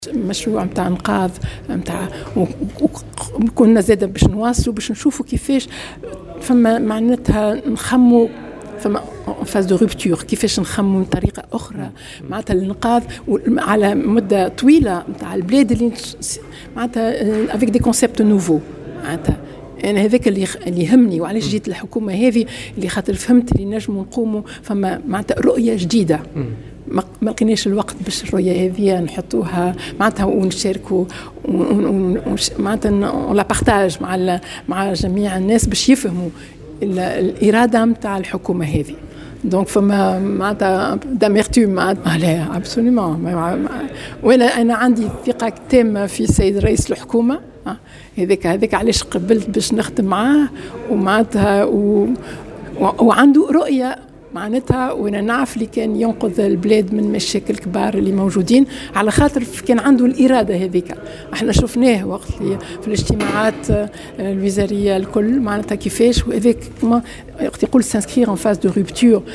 مشروع متاع انقاذ متاع وكنا زاده باش نواصلوا باش نشوفوا كيفاش فما معناتها نخموا فما فاز دو روبتور كيفاش نخموا بطريقه اخرى معناتها الانقاذ على مده طويله نتاع البلاد اللي معناتها افيك دي كونسيبت نوفو معناتها انا هذاك اللي يهمني وعلاش جيت الحكومه هذه اللي خاطر فهمت اللي نجموا نقوموا فما معناتها رؤيه جديده ما لقيناش الوقت باش الرؤيه هذه نحطوها معناتها ونشاركوا معناتها لا بارتاج مع جميع الناس باش يفهموا الاراده نتاع الحكومه هذه دونك فما معناتها داميرتوم معناتها لا ابسوليومون وانا عندي ثقه تامه في السيد رئيس الحكومه هذاك علاش قبلت باش نخدم معاه ومعناتها وعنده رؤيه معناتها وانا نعرف اللي كان ينقذ البلاد من مشاكل كبار اللي موجودين على خاطر كان عنده الاراده هذيك احنا شفناه وقت في الاجتماعات الوزاريه الكل معناتها كيفاش وهذاك وقت يقول سانسكرير ان فاز دو روبتور